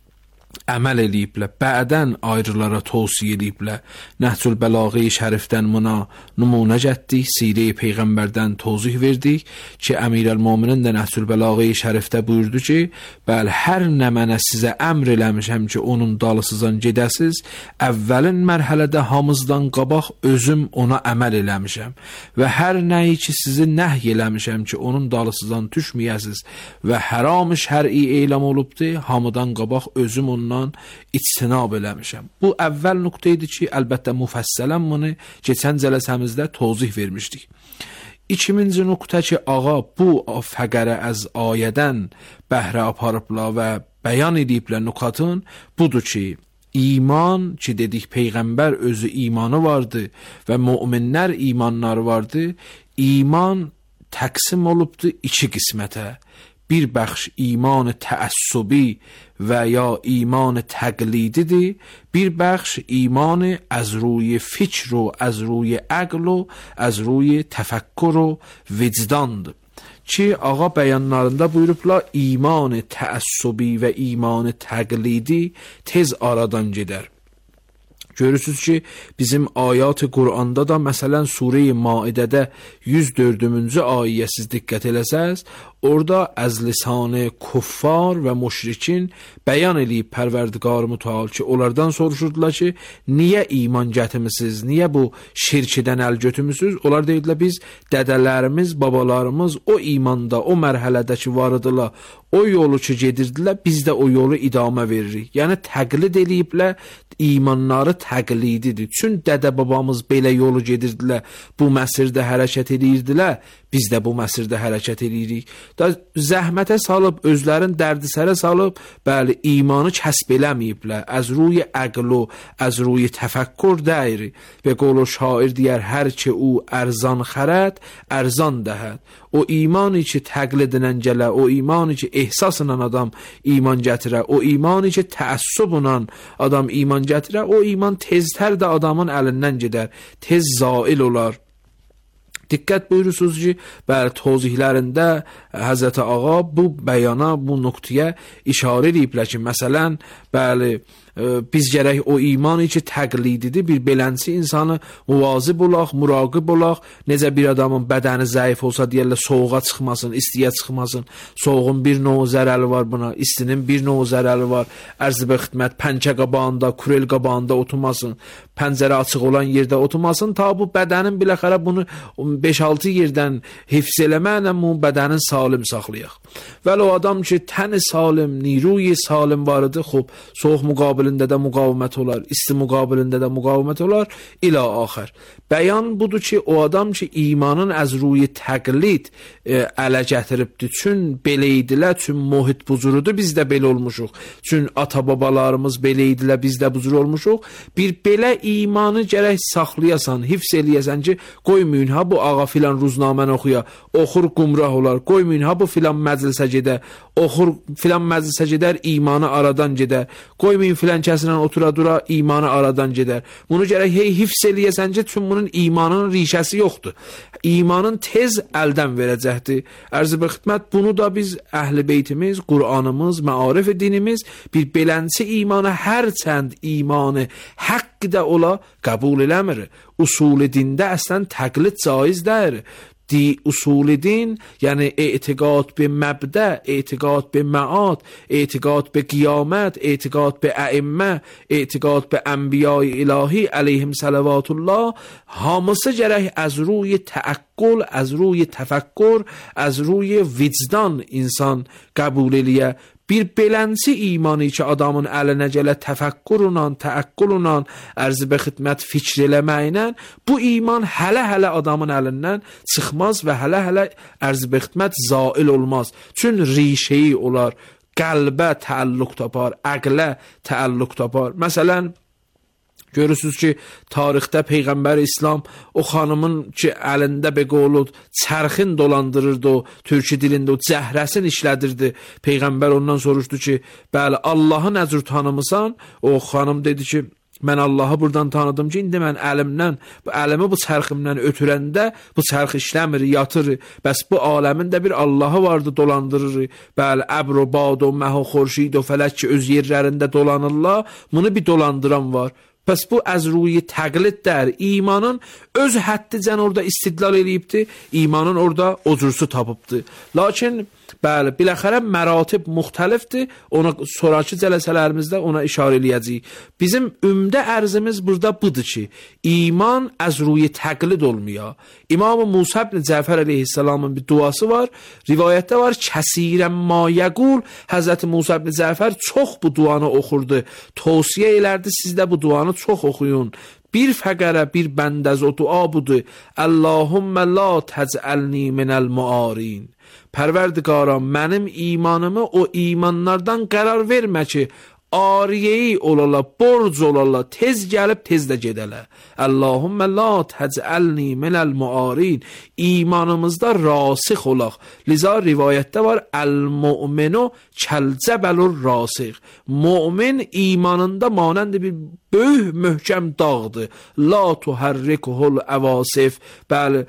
əməl eləyiblə, bədən ayrılara tövsiyə eləyiblə. Nəhcül Bəlağə şərifdən buna nümunə getdik, sirə peyğəmbərdən tozih verdik ki, Əmirəl-Möminin də Nəhcül Bəlağə şərifdə buyurdu ki, bəli, hər nə mənə sizə əmr eləmişəm ki, onun dalısızdan gedəsiz, əvvəlin mərhələdə hamızdan qabaq özüm ona əməl eləmişəm və hər nəyi ki, sizi nəhy eləmişəm ki, onun dalısızdan düşməyəsiz və haram şər'i elam olubdur, hamıdan qabaq özüm ondan içtinab eləmişəm. Bu əvvəl nöqtə idi ki, əlbəttə müfəssələn bunu keçən cələsəmizdə tozih vermişdik. İkinci nöqtə ki, ağa bu fəqərə az ayədən bəhrə aparıbla və bəyan ediblə nöqatın budur ki, iman ki dedik peyğəmbər özü imanı vardı və müminlər imanları vardı. İman təqsim olubdu iki qismətə. Bir bəxş iman təəssübi və ya iman təqlididir. Bir bəxş iman az روی fikr و از روی عقل و از روی تفکر و vicdandır. Ki ağa bəyanlarında buyurublar, iman təəssübi və iman təqlidi tez aradan gedər. Görürsünüz ki, bizim ayat-ı Qur'anda da məsələn Sure-i Maidədə 104-cü ayəyə siz diqqət eləsəz, orada az lisanı kuffar və müşrikin bəyan eləyib Pərverdigar Mütəal ki, onlardan soruşurdular ki, niyə iman gətirmisiniz, niyə bu şirkdən əl götürmüsünüz? Onlar deyirlər, biz dədələrimiz, babalarımız o imanda, o mərhələdə ki varıdılar, o yolu ki gedirdilər, biz də o yolu idamə veririk. Yəni təqlid eləyiblər, imanları təqlididir. Çün dədə babamız belə yolu gedirdilər, bu məsirdə hərəkət edirdilər, biz də bu məsirdə hərəkət edirik. Da zəhmətə salıb, özlərin dərdisərə salıb, bəli, imanı kəsb eləməyiblər. Az روی عقل و از روی تفکر دیر. به قول شاعر دیگر هرچه او ارزان خرد ارزان دهد. O imani ki təqlidindən gələ, o imani ki ehsasla adam iman gətirə, o imani ki təəssüblə adam iman gətirə, o iman teztər də adamın əlindən gedər, tez zail olar. Diqqət buyurursunuz ki, bəli, tozihlərində Həzrət Ağa bu bəyana, bu nöqtəyə işarə ediblər ki, məsələn, bəli, biz gərək o imanı ki təqlididir, bir belənsi insanı muvazib olaq, muraqib olaq, necə bir adamın bədəni zəif olsa deyərlər, soğuğa çıxmasın, istiyə çıxmasın, soğuğun bir növ zərəli var buna, istinin bir növ zərəli var, ərzibə xidmət, pəncə qabağında, kurel qabağında oturmasın, pəncərə açıq olan yerdə oturmasın, ta bu bədənin biləxərə bunu 5-6 yerdən hifz eləməklə bu bədənin salim saxlayaq. Vəli o adam ki, təni salim, niruyi salim varıdır, xub, soğuq müqabilində də müqavimət olar, isti müqabilində də müqavimət olar, ilə axır. Bəyan budur ki, o adam ki, imanın az ruyi təqlid ələ gətiribdir, çün belə idilər, çün muhit buzurudur, biz də belə olmuşuq, çün ata-babalarımız belə idilər, biz də buzur olmuşuq, bir belə imanı gərək saxlayasan, hifz eləyəsən ki, qoymayın, ha bu ağa filan ruznaməni oxuya, oxur qumrah olar, qoymayın, ha bu filan məclisə gedə, oxur filan məclisə gedər, imanı aradan gedər, qoymayın filan kəsinlə otura-dura, imanı aradan gedər. Bunu gərək hifz eləyəsən ki, çün bunun imanın rişəsi yoxdur. İmanın tez əldən verəcəkdir. Ərzibə xidmət, bunu da biz əhl-i beytimiz, Qur'anımız, məarif dinimiz bir belənsi imanı, hərçənd imanı haqq da ola qəbul eləmir. Usul dində əslən təqlid caiz deyir. اصول دین یعنی اعتقاد به مبدأ، اعتقاد به معاد، اعتقاد به قیامت، اعتقاد به ائمه، اعتقاد به انبیاء الهی علیهم صلوات الله، همسه گرək از روی تعقل، از روی تفکر، از روی وجدان insan qəbul eləyə. Bir belənsi imani ki, adamın əlinə gələ təfəkkürlə, təəqqüllə, ərzibə xidmət fikr eləməklə, bu iman hələ-hələ adamın əlindən çıxmaz və hələ-hələ ərzibə xidmət zail olmaz. Çün rişəyi olar, qəlbə təəlluq tapar, əqlə təəlluq tapar. Məsələn, görürsünüz ki, tarixdə Peyğəmbər İslam o xanımın ki, əlində beqolud çərxin dolandırırdı, o türkü dilində o cəhrəsini işlədirdi. Peyğəmbər ondan soruşdu ki, bəli, Allahı nə cür tanımısan? O xanım dedi ki, mən Allahı buradan tanıdım ki, indi mən əlimdən, əlimi bu çərximdən ötürəndə bu çərx işləmir, yatır. Bəs bu aləmin də bir Allahı vardı, dolandırır. Bəli, əbr o bad o məh o xorşid o fələk ki, öz yerlərində dolanırlar. Bunu bir dolandıran var. Pəs bu az ruyi təqlid dər. İmanın öz həddicən orada istidlal eləyibdir. İmanın orada ocursu tapıbdır. Lakin, bəli, biləxərə məratib müxtəlifdir. Ona sonraki cələsələrimizdə ona işarə eləyəcəyik. Bizim ümdə ərzimiz burada budur ki, iman az ruyi təqlid olmuyor. İmam-ı Musa ibn Cəfər əleyhissalamın bir duası var. Rivayətdə var, kəsirən ma yəqul, Həzrəti Musa ibn Cəfər çox bu duanı oxurdu. Tavsiyə elərdi, siz də bu duanı çox oxuyun. Bir fəqərə, bir bəndəz o dua budur. Allahümmə la təcəlni minəl muarin. Pərverdiqara, mənim imanımı o imanlardan qərar vermə ki, ariyeyi olala, borc olala, tez gəlib tez də gedələ. Allahümmə la təcəlni minəl muarin. İmanımızda rasix olaq. Liza rivayətdə var, əl-mu'minu kəlcəbəlur rasix. Mu'min imanında manəndə bir böyük möhkəm dağdır. La tuhərrikuhul əvasif. Bəli,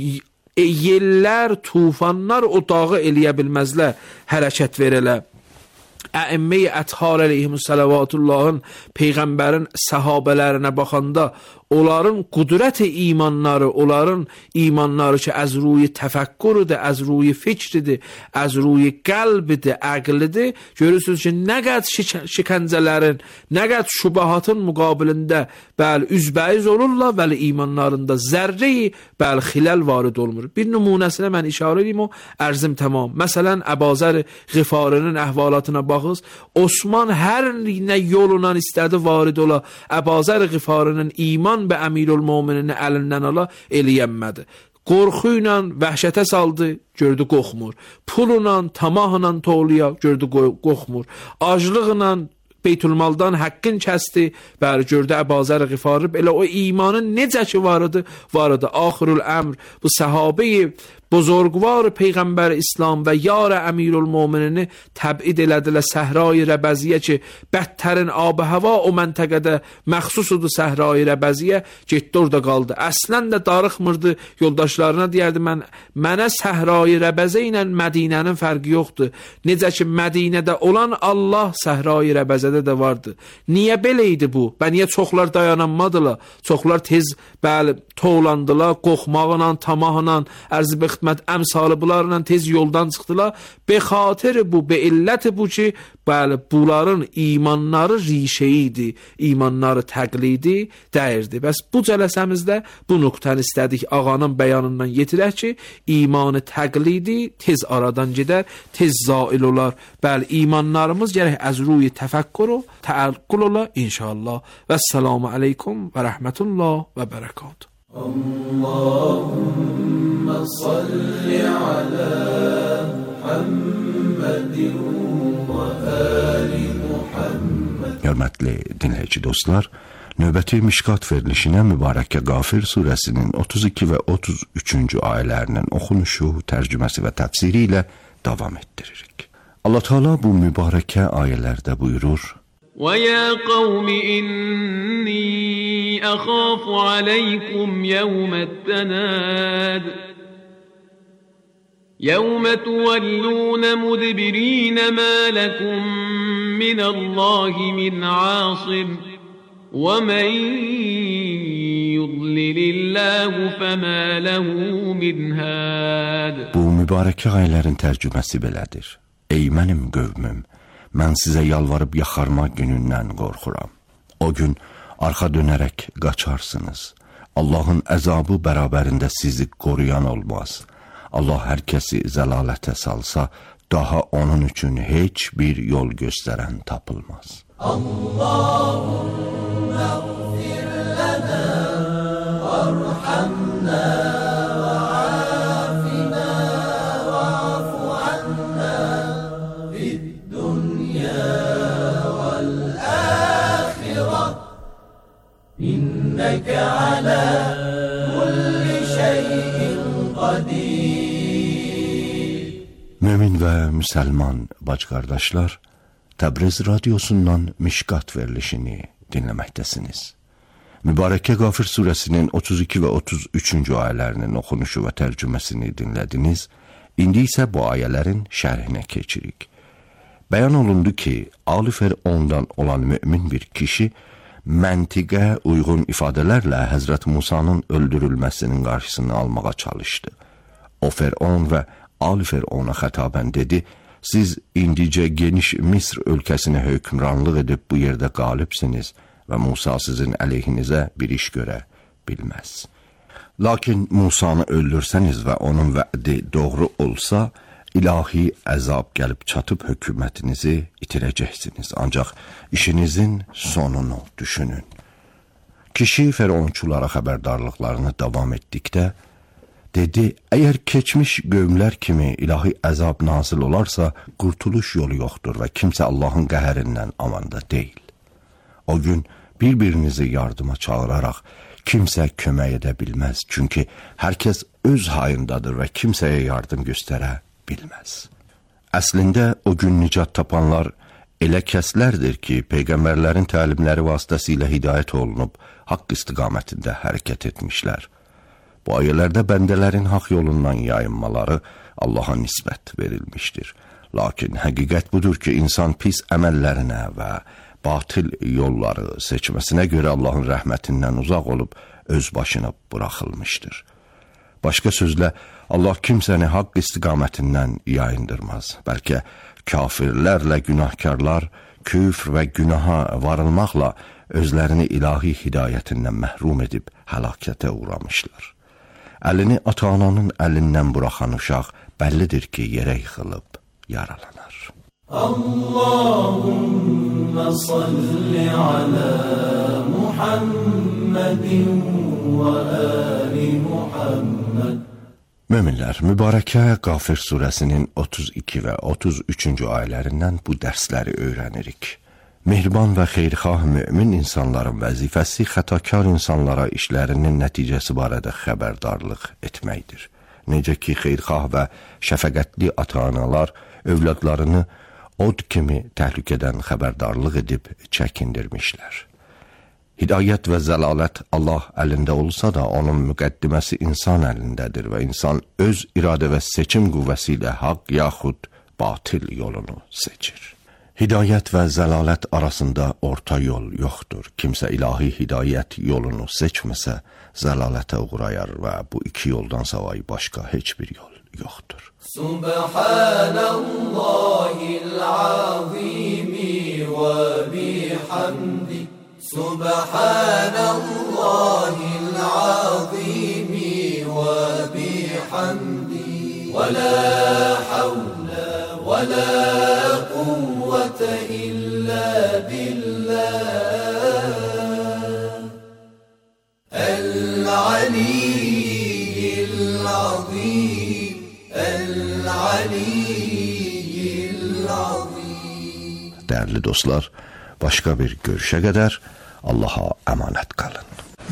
yellər, tufanlar o dağı eləyə bilməzlər, hərəkət verələr. Əimməyi ətxar əleyhimussəlavatıllahın, Peyğəmbərin səhabələrinə baxanda, onların qudrət imanları, onların imanları ki, az ruyi təfəkkürüdür, az ruyi fikridir, az ruyi qəlbidir, əqlidir. Görürsünüz ki, nə qədər şikəncələrin, nə qədər şübahatın müqabilində bəli, üzbəyiz olurlar, bəli, imanlarında zərri, bəli, xiləl varid olmur. Bir nümunəsinə mən işarə edeyim, o ərzim tamam. Məsələn, Əbazər Ğifarinin əhvalatına baxız, Osman hər nə yolundan istədi varid ola, Əbazər Ğifarinin iman və əmirul-müminin əlindən ala eləyənmədi. qorxu ilə vəhşətə saldı, gördü qorxmur. Pulla, tamahla toğluya, gördü qorxmur. Aclıqla Beytülmaldan haqqın kəsdi, bəli gördü Əbazər Ğifari, elə o imanın necə ki vardı, axirul əmr, bu səhabeyi buzurgvar Peyğəmbər İslam və yar Əmirül Möminini təbid elədilər Səhra-i Rəbəziyə ki, bədtərin ab-ı hava o məntəqədə məxsusudur Səhra-i Rəbəziyə, getdi orada qaldı. Əslən də darıxmırdı, yoldaşlarına deyərdi, mənə Səhra-i Rəbəzə ilə Mədinənin fərqi yoxdur. Necə ki, Mədinədə olan Allah Səhra-i Rəbəzədə də vardı. Niyə belə idi bu? Və niyə çoxlar dayanamadılar? Çoxlar tez, bəli, toğlandılar, qorxmağla, tamahla, ərzibə əmsalı bunlarla tez yoldan çıxdılar. Be xatir bu, be illət bu ki, bəli, bunların imanları rişə idi, imanları təqlidi dəyirdi. Bəs bu cələsəmizdə bu nöqtəni istədik ağanın bəyanından yetirək ki, imanı təqlidi tez aradan gedər, tez zail olar. Bəli, imanlarımız gərək az ruy təfəkkür و تعقل الله انشاءالله و السلام علیکم و رحمت الله و برکاته. اللهم صل على محمد وآل محمد. Hörmətli dinləyici dostlar, növbəti Mişkat verilişinə Mübarəkə Qafir surəsinin 32 və 33-cü ayələrinin oxunuşu, tərcüməsi və təfsiri ilə davam etdiririk. Allah Teala bu mübarəkə ayələrdə buyurur: وَيَا قَوْمِ إِنِّي أَخَافُ عَلَيْكُمْ يَوْمَ التَّنَادِ يَوْمَ تُوَلُّونَ مُدْبِرِينَ مَا لَكُمْ مِنَ اللَّهِ مِنْ عَاصِمٍ وَمَنْ يُضْلِلِ اللَّهُ فَمَا لَهُ مِنْ هَادٍ. Bu mübarəkə ayələrin tərcüməsi belədir: Ey mənim qövmüm, mən sizə yalvarıb yaxarma günündən qorxuram. O gün arxa dönərək qaçarsınız. Allahın əzabı bərabərində sizi qoruyan olmaz. Allah hər kəsi zəlalətə salsa, daha onun üçün heç bir yol göstərən tapılmaz. Allahümme gfir lana varhamna إنك على كل شيء قدير. Mömin və müsəlman bacı-qardaşlar, Təbriz radiosundan Mişkat verilişini dinləməkdəsiniz. Mübarəkə Qafir surəsinin 32 və 33-cü ayələrinin oxunuşu və tərcüməsini dinlədiniz. İndi isə bu ayələrin şərhinə keçirik. Bəyan olundu ki, Ali Fərəondan olan mümin bir kişi məntiqə uyğun ifadələrlə Həzrət Musanın öldürülməsinin qarşısını almağa çalışdı. O Fərəon və Ali Fərəona xətabən dedi: siz indicə geniş Misr ölkəsinə hökmranlıq edib bu yerdə qalibsiniz və Musa sizin əleyhinizə bir iş görə bilməz. Lakin Musanı öldürsəniz və onun vədi doğru olsa, ilahi əzab gəlib çatıb hökumətinizi itirəcəksiniz. Ancaq işinizin sonunu düşünün. Kişi Fəronçulara xəbərdarlıqlarını davam etdikdə dedi: əgər keçmiş qövmlər kimi ilahi əzab nazil olarsa, qurtuluş yolu yoxdur və kimsə Allahın qəhərindən amanda deyil. O gün bir-birinizi yardıma çağıraraq kimsə kömək edə bilməz. Çünki hər kəs öz hayındadır və kimsəyə yardım göstərə bilməz. Əslində o gün nicat tapanlar elə kəslərdir ki, peyğəmbərlərin təlimləri vasitəsilə hidayət olunub, haqq istiqamətində hərəkət etmişlər. Bu ayələrdə bəndələrin haqq yolundan yayınmaları Allaha nisbət verilmişdir. Lakin həqiqət budur ki, insan pis əməllərinə və batil yolları seçməsinə görə Allahın rəhmətindən uzaq olub, öz başına buraxılmışdır. Başqa sözlə, Allah kimsəni haqq istiqamətindən yayındırmaz. Bəlkə kafirlərlə günahkarlar küfr və günaha varılmaqla özlərini ilahi hidayətindən məhrum edib həlakətə uğramışlar. Əlini ata-ananın əlindən buraxan uşaq bəllidir ki, yerə yıxılıb yaralanar. Allahümme salli ala Muhammedin və ali Muhammed. Möminlər, mübarəkə Qafir surəsinin 32 və 33-cü ayələrindən bu dərsləri öyrənirik. Mehriban və xeyirxah mömin insanların vəzifəsi xətakar insanlara işlərinin nəticəsi barədə xəbərdarlıq etməkdir. Necə ki, xeyirxah və şəfəqətli ata-analar övladlarını od kimi təhlükədən xəbərdarlıq edib çəkindirmişlər. Hidayət və zəlalət Allah əlində olsa da, onun müqəddiməsi insan əlindədir və insan öz iradə və seçim qüvvəsi ilə haqq yaxud batil yolunu seçir. Hidayət və zəlalət arasında orta yol yoxdur. Kimsə ilahi hidayət yolunu seçməsə, zəlalətə uğrayar və bu iki yoldan savayı başqa heç bir yol yoxdur. Subhanallahil azimi və bihamdi Subhanallahil azimi və bihamdi və la havle və la quvvete illa billah El-aliyyil azim El-aliyyil azim. Dəyərli dostlar, başqa bir görüşə qədər Allaha əmanət qalın.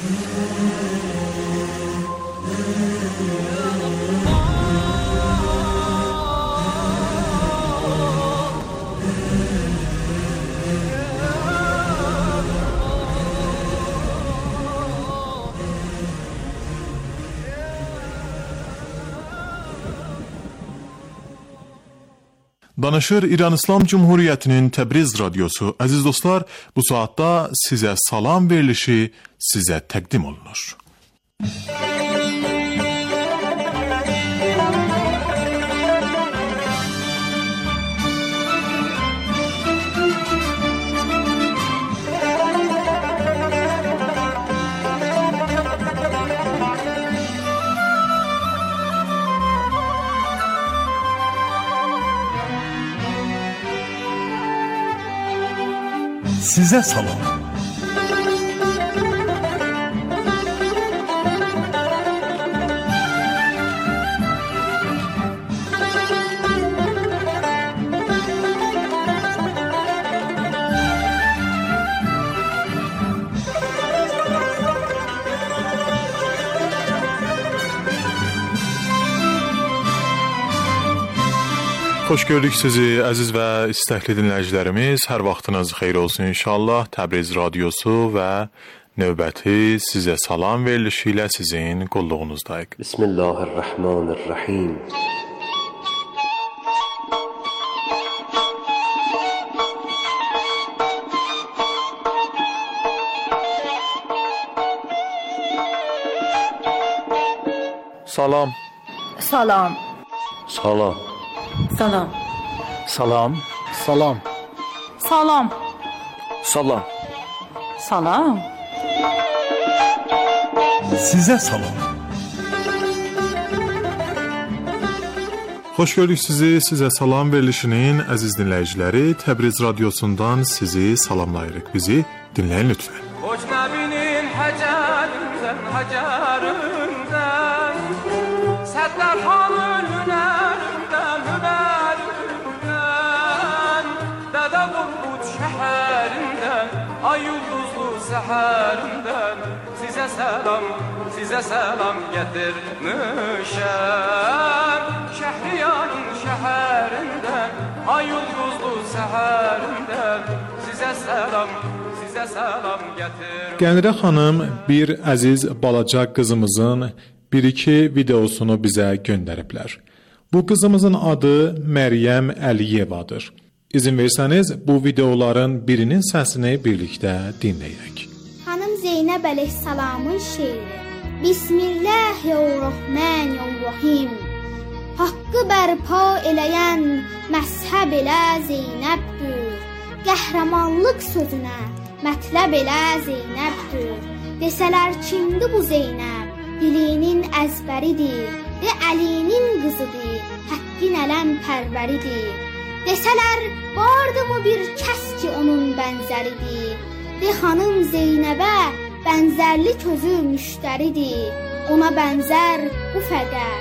Danışır İran İslam Cumhuriyyətinin Təbriz radiosu. Əziz dostlar, bu saatda sizə salam verilişi sizə təqdim olunur. Sizə salam. Xoş gördük sizi əziz və istəkli dinləyicilərimiz. Hər vaxtınız xeyir olsun inşallah. Təbriz radiosu və növbəti sizə salam verilişi ilə sizin qulluğunuzdayıq. Bismillahirrahmanirrahim. Salam. Salam. Salam. Salam. Salam. Salam. Salam. Salam. Salam. Sizə salam. Xoş gördük sizi. Sizə salam verilişinin əziz dinləyiciləri Təbriz radiosundan sizi salamlayırıq. Bizi dinləyin lütfən. Hoş Nəbinin həcərindən, həcərindən Sədlər xanın hünərindən, hünərindən Dədə Qorqud şəhərindən, ay ulduzlu səhərindən Sizə səlam gətirmişəm Şəhriyanın şəhərindən, ay ulduzlu səhərindən Sizə səlam gətirmişəm. Qənirə xanım bir əziz balaca qızımızın bir-iki videosunu bizə göndəriblər. Bu qızımızın adı Məryəm Əliyevadır. İzin versəniz bu videoların birinin səsini birlikdə dinləyək. Xanım Zeynəb əleyhissalamın şeiri. Bismillahirrahmanirrahim. Haqqı bərpa eləyən məzhəb elə Zeynəbdür. Qəhrəmanlıq sözünə mətləb elə Zeynəbdür. Desələr kimdir bu Zeynəb? Dilinin əzbəridir. De Əlinin qızıdır. Həqqin ələm pərvəridir. Desələr vardımı bir kəs ki onun bənzəridir. De xanım Zeynəbə bənzərlik özü müştəridir. Ona bənzər bu fəqət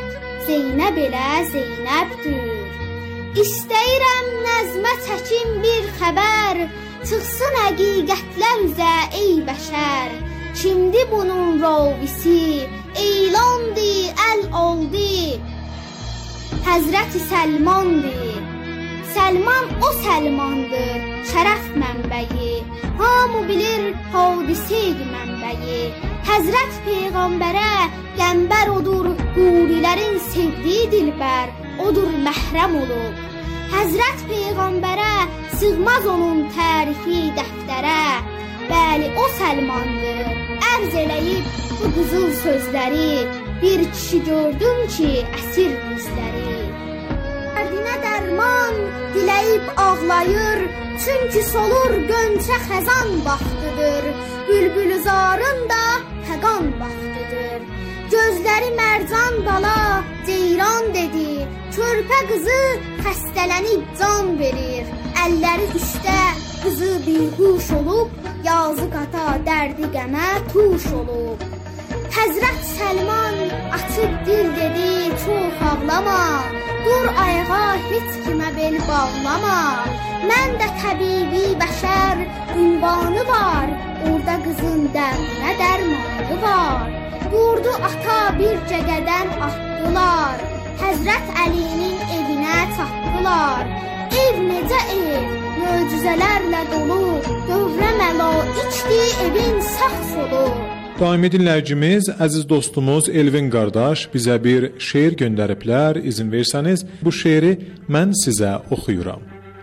Zeynəb elə Zeynəbdür. İstəyirəm nəzmə çəkim bir xəbər, çıxsın həqiqətlər üzə ey bəşər. Kimdi bunun ravisi, eylandi, əl oldu, Həzrəti Səlmandır. Səlman o Səlmandır, şərəf mənbəyi, hamı bilir hadisə-i mənbəyi. Həzrət Peyğəmbərə qəmbər odur, hurilərin sevdiyi dilbər, odur məhrəm olub. Həzrət Peyğəmbərə sığmaz onun tarixi dəftərə, bəli o Səlmandır, ərz eləyib bu qızıl sözləri, bir kişi gördüm ki, əsir bizləri. Dərdinə dərman diləyib ağlayır, çünki solur gönçə xəzan vaxtıdır, bülbülüzarın da fəqan vaxtıdır. Gözləri mərcan bala ceyran dedi, körpə qızı xəstələnib can verir. Əlləri üstə qızı bihuş olub, yazıq ata dərdi qəmə tuş olub. Həzrət Səlman açıb dil dedi, çox ağlama, dur ayağa heç kimə bel bağlama. Mən də təbibi bəşər ünvanı var, orada qızın dərdinə dərmanı var. Durdu ata bir cəgədən atdılar, Həzrət Əlinin evinə çatdılar. Ev necə ev, möcüzələrlə dolu, dövrə məlaikdir evin sağ solu. Daimi dinləyicimiz, əziz dostumuz Elvin qardaş bizə bir şeir göndəriblər. İzin versəniz, bu şeiri mən sizə oxuyuram.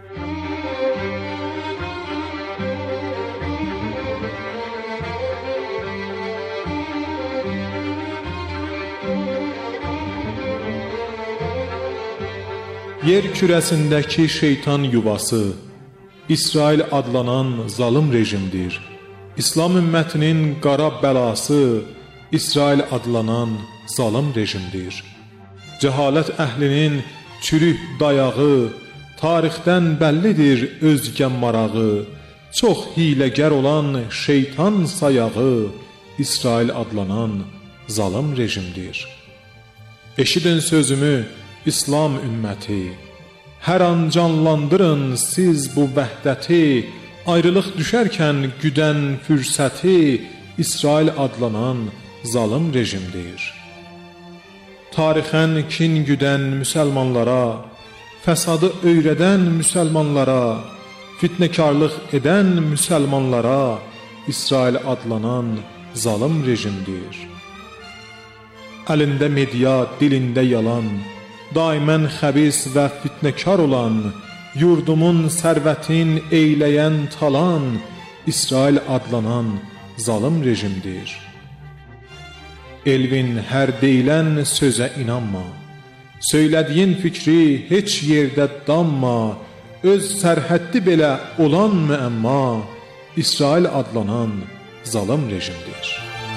Yer kürəsindəki şeytan yuvası, İsrail adlanan zalım rejimdir. İslam ümmətinin qara bəlası, İsrail adlanan zalım rejimdir. Cəhalət əhlinin çürük dayağı, tarixdən bəllidir özgə marağı. Çox hiləgər olan şeytan sayağı, İsrail adlanan zalım rejimdir. Eşidin sözümü, İslam ümməti, hər an canlandırın siz bu vəhdəti, ayrılıq düşərkən güdən fürsəti, İsrail adlanan zalım rejimdir. Tarixən kin güdən müsəlmanlara, fəsadı öyrədən müsəlmanlara, fitnəkarlıq edən müsəlmanlara, İsrail adlanan zalım rejimdir. Əlində media, dilində yalan, daimən xəbis və fitnəkar olan, yurdumun sərvətin eyləyən talan, İsrail adlanan zalım rejimdir. Elvin hər deyilən sözə inanma, söylədiyin fikri heç yerdə danma, öz sərhəddi belə olan müəmma, İsrail adlanan zalım rejimdir.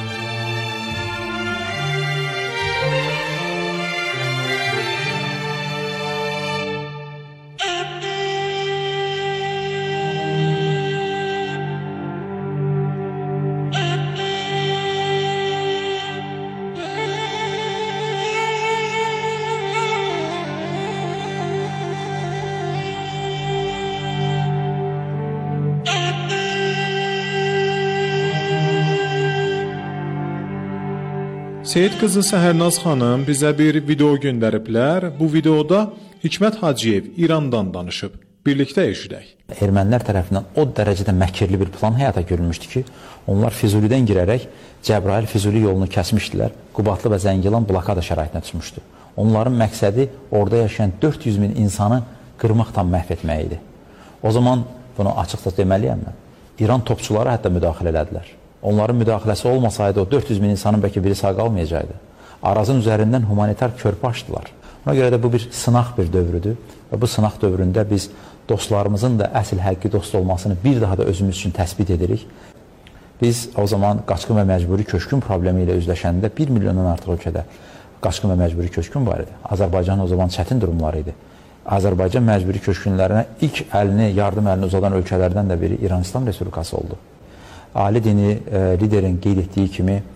Seyid qızı Səhərnaz xanım bizə bir video göndəriblər. Bu videoda Hikmət Hacıyev İrandan danışıb. Birlikdə eşidək. Ermənilər tərəfindən o dərəcədə məkirli bir plan həyata görülmüşdü ki, onlar Füzulidən girərək Cəbrayıl-Füzuli yolunu kəsmişdilər. Qubadlı və Zəngilan blokada şəraitinə düşmüşdü. Onların məqsədi orada yaşayan 400 min insanı qırmaqdan məhv etmək idi. O zaman bunu açıqca deməliyəm mən. İran topçuları hətta müdaxilə elədilər. Onların müdaxiləsi olmasaydı o 400 min insanın bəlkə biri sağ qalmayacaqdı. Arazın üzərindən humanitar körpü açdılar. Ona görə də bu bir sınaq bir dövrüdür və bu sınaq dövründə biz dostlarımızın da əsl həqiqi dost olmasını bir daha da özümüz üçün təsbit edirik. Biz o zaman qaçqın və məcburi köçkün problemi ilə üzləşəndə 1 milyondan artıq ölkədə qaçqın və məcburi köçkün var idi. Azərbaycanın o zaman çətin durumları idi. Azərbaycan məcburi köçkünlərinə ilk əlini, yardım əlini uzadan ölkələrdən də biri İran İslam Respublikası oldu. Ali dini liderin qeyd etdiyi kimi